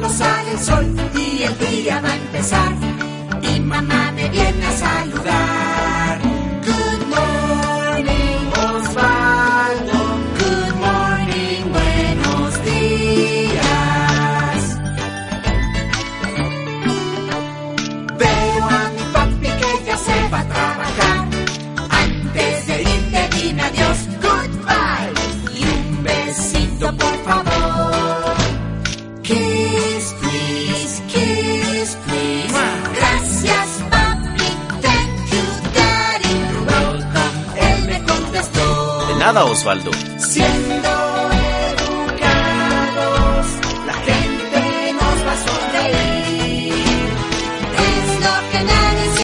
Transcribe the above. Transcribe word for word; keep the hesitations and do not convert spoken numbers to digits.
pronto sale el sol y el día va a empezar. Y mamá me viene a saludar. Good morning, Osvaldo. Good morning, buenos días. Veo a mi papi que ya se va a trabajar. Antes de irte dime adiós, goodbye. Y un besito por favor. Kiss, please, kiss, please. Gracias, papi, thank you, daddy. You're welcome, él me contestó. De nada, Osvaldo. Siendo